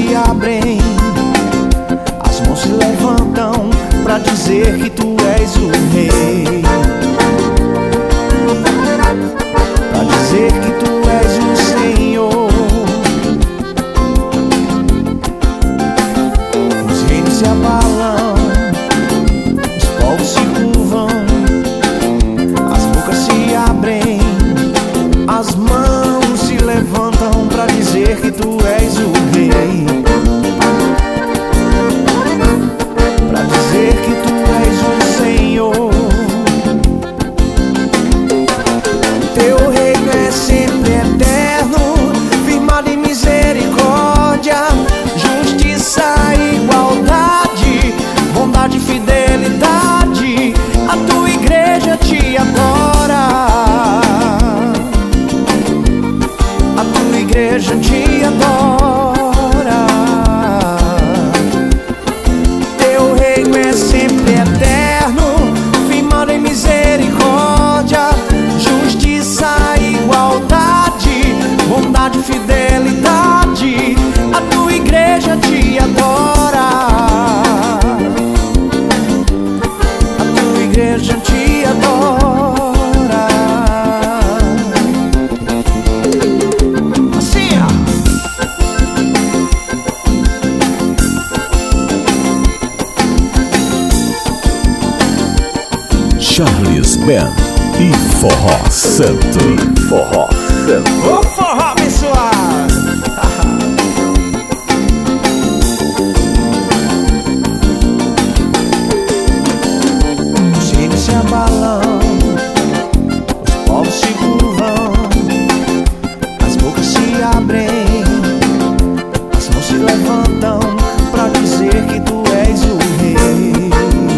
se abrem, as mãos se levantam pra dizer que tu és o rei, pra dizer que tu és o Senhor. Os reinos se abalam, os povos se curvam, as bocas se abrem, as mãos se levantam pra dizer que tu és o rei, pra dizer que tu és o Senhor. Teu reino é sempre eterno, firmado em misericórdia, justiça e igualdade, bondade e fidelidade. A tua igreja te adora, a tua igreja te adora. Teu reino é sempre eterno, firmado em misericórdia, justiça e igualdade, bondade e fidelidade. A tua igreja te adora, a tua igreja te adora. Assim, ó. Charles Ben e Forró Santo. Forró Santo. Ô forró abençoado! Os reinos se abalam, os povos se curvam, as bocas se abrem, as mãos se levantam pra dizer que tu és o rei,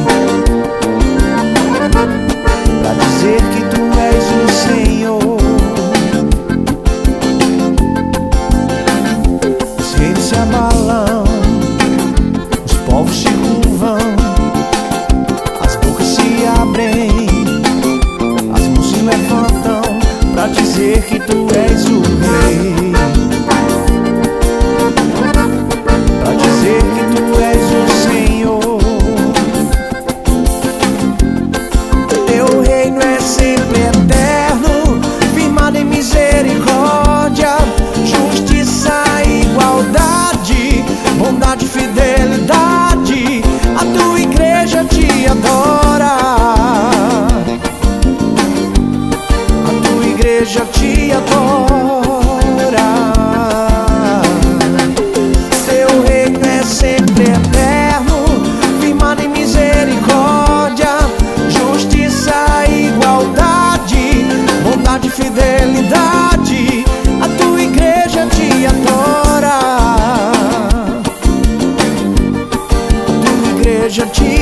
pra dizer que tu és o Senhor. Os reinos se abalam, os povos se curvam, as bocas se abrem, as mãos se levantam pra dizer que tu és o rei, pra dizer que tu és o Senhor. Teu reino é sempre eterno, firmado em misericórdia, justiça e igualdade, bondade e fidelidade. A tua igreja te adora, a tua igreja te adora. Teu reino é sempre eterno, firmado em misericórdia, justiça e igualdade, bondade e fidelidade. A tua igreja te adora, a tua igreja te